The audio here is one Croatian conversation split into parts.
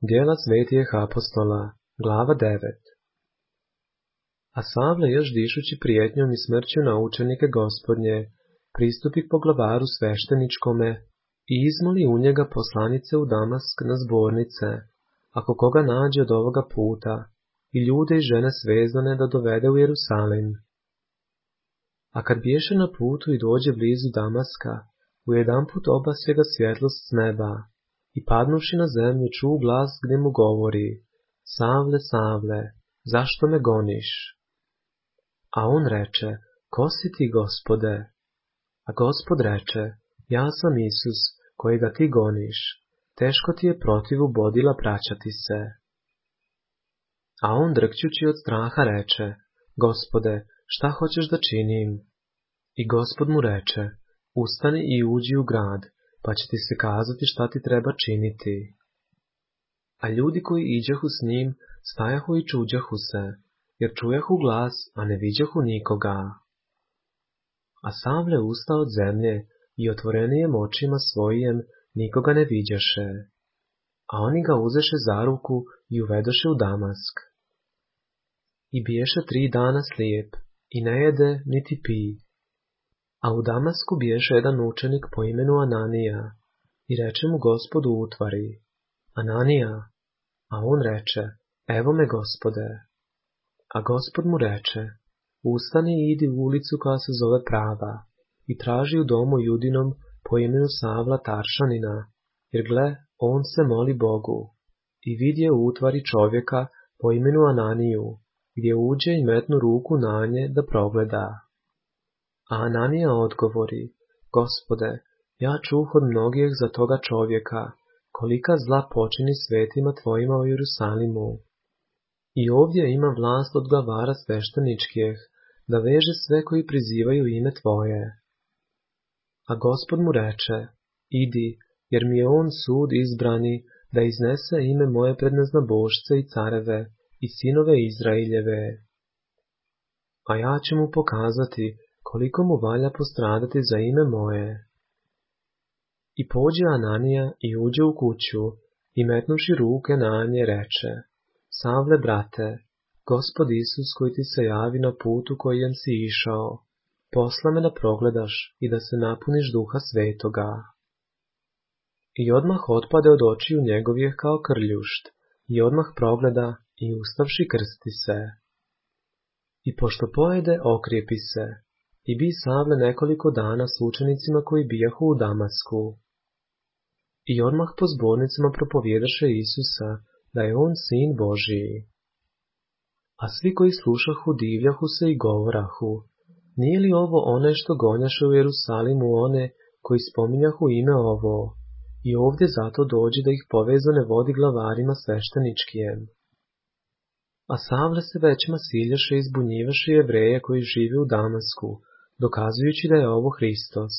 Djela svetijih apostola, glava 9. A Savle, još dišući prijetnjom i smrću na učenike Gospodnje, pristupi poglavaru svešteničkome i izmoli u njega poslanice u Damask na zbornice, ako koga nađe od ovoga puta, i ljude i žene svezane da dovede u Jerusalim. A kad biješe na putu i dođe blizu Damaska, ujedanput obasje ga svjetlost s neba, i padnuši na zemlju čuo glas gdje mu govori: Savle, Savle, zašto me goniš? A on reče: Ko si ti, Gospode? A Gospod reče: Ja sam Isus, kojega ti goniš, teško ti je protivu bodila praćati se. A on drkćući od straha reče: Gospode, šta hoćeš da činim? I Gospod mu reče: Ustani i uđi u grad, pa će ti se kazati šta ti treba činiti. A ljudi koji iđahu s njim stajahu i čuđahu se, jer čujahu glas, a ne viđahu nikoga. A Savle usta od zemlje i otvorenijem očima svojim nikoga ne viđaše. A oni ga uzeše za ruku i uvedoše u Damask. I biješe 3 dana slijep, i ne jede niti pi. A u Damasku biješe jedan učenik po imenu Ananija, i reče mu Gospod u utvari: Ananija. A on reče: Evo me, Gospode. A Gospod mu reče: Ustani i idi u ulicu koja se zove Prava, i traži u domu Judinom po imenu Savla Taršanina, jer gle, on se moli Bogu. I vidje u utvari čovjeka po imenu Ananiju, gdje uđe i metnu ruku na nje da progleda. A Ananija odgovori: Gospode, ja čuh od mnogih za toga čovjeka, kolika zla počini svetima tvojima u Jerusalimu. I ovdje ima vlast od glavara svešteničkih, da veže sve koji prizivaju ime tvoje. A Gospod mu reče: Idi, jer mi je on sud izbrani, da iznese ime moje pred neznabošce i careve i sinove Izraeljeve. A ja ću mu pokazati koliko mu valja postradati za ime moje. I pođe Ananija i uđe u kuću, i metnuši ruke na nje reče: Savle, brate, Gospod Isus koji ti se javi na putu kojem si išao, posla me da progledaš i da se napuniš Duha Svetoga. I odmah otpade od očiju njegovih kao krljušt, i odmah progleda i ustavši krsti se. I pošto pojede, okrijepi se, i bi Savle nekoliko dana s učenicima koji bijahu u Damasku. I odmah po zbornicama propovjedaše Isusa, da je on sin Božiji. A svi koji slušahu divljahu se i govorahu: Nije li ovo onaj što gonjaše u Jerusalimu one koji spominjahu ime ovo, i ovdje zato dođe da ih povezane vodi glavarima svešteničkijem? A Savle se većma siljaše i zbunjivaše Jevreje koji žive u Damasku, dokazujući da je ovo Hristos.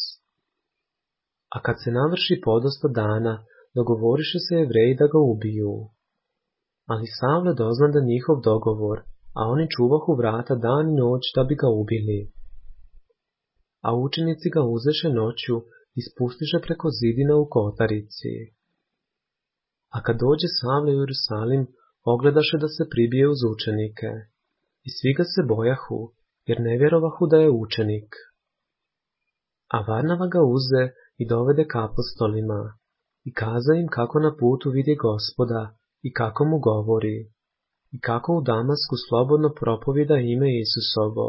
A kad se navrši podosta dana, dogovoriše se Jevreji da ga ubiju. Ali Savle dozna da njihov dogovor, a oni čuvahu vrata dan i noć da bi ga ubili. A učenici ga uzeše noću i spustiše preko zidina u kotarici. A kad dođe Savle u Jerusalim, ogledaše da se pribije uz učenike. I svi ga se bojahu, jer ne vjerovahu da je učenik. A Varnava ga uze i dovede k apostolima, i kaza im kako na putu vidi Gospoda, i kako mu govori, i kako u Damasku slobodno propovida ime Isusovo.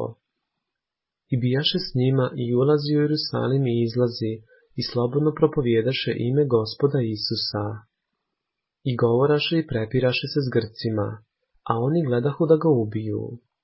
I bijaše s njima i ulazi u Jerusalim i izlazi, i slobodno propovjedaše ime Gospoda Isusa. I govoraše i prepiraše se s Grcima, a oni gledahu da ga ubiju.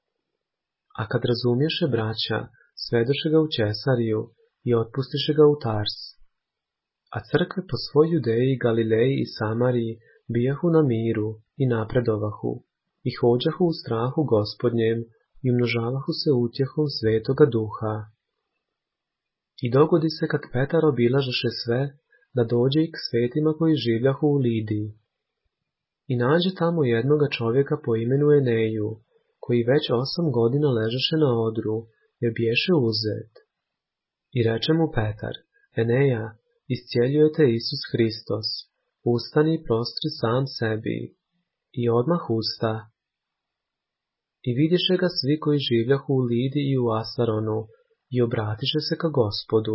A kad razumješe braća, svedoše ga u Cesariju i otpustiše ga u Tars. A crkve po svoj Judeji, Galileji i Samariji bijahu na miru i napredovahu, i hođahu u strahu Gospodnjem i umnožavahu se utjehom Svetoga Duha. I dogodi se kad Petar obilažaše sve, da dođe i k svetima koji življahu u Lidiji. I nađe tamo jednoga čovjeka po imenu Eneju, koji već 8 godina ležaše na odru, jer biješe uzet. I reče mu Petar: Eneja, iscijeljuje te Isus Hristos, ustani i prostri sam sebi. I odmah usta. I vidiše ga svi koji življahu u Lidi i u Asaronu, i obratiše se ka Gospodu.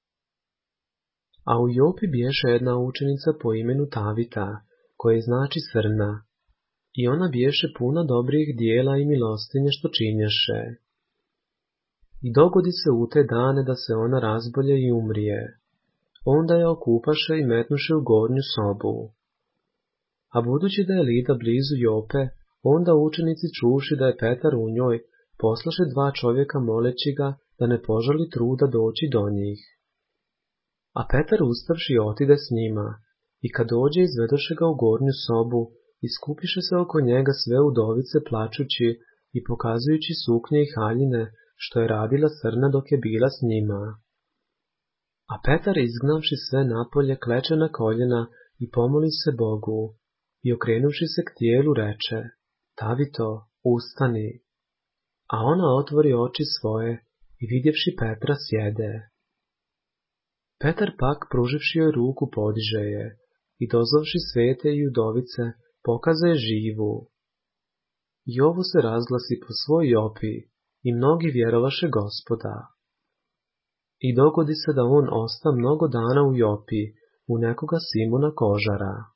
A u Jopi biješe jedna učenica po imenu Tavita, koje znači srna, i ona biješe puna dobrih dijela i milostinje što činješe. I dogodi se u te dane da se ona razbolje i umrije. Onda je okupaše i metnuše u gornju sobu. A budući da je Lida blizu Jope, onda učenici čuši da je Petar u njoj, poslaše 2 čovjeka moleći ga da ne požali truda doći do njih. A Petar ustavši otide s njima, i kad dođe izvedoše ga u gornju sobu, i skupiše se oko njega sve udovice plačući i pokazujući suknje i haljine, što je radila srna dok je bila s njima. A Petar izgnavši sve napolje kleče na koljena i pomoli se Bogu, i okrenuvši se k tijelu reče: Tavito, ustani. A ona otvori oči svoje i vidjevši Petra sjede. Petar pak, pruživši joj ruku, podiže je i dozvavši svete i udovice, pokaza je živu. I ovo se razglasi po svoj Jopi, i mnogi vjerovaše Gospoda. I dogodi se da on osta mnogo dana u Jopi, u nekoga Simona Kožara.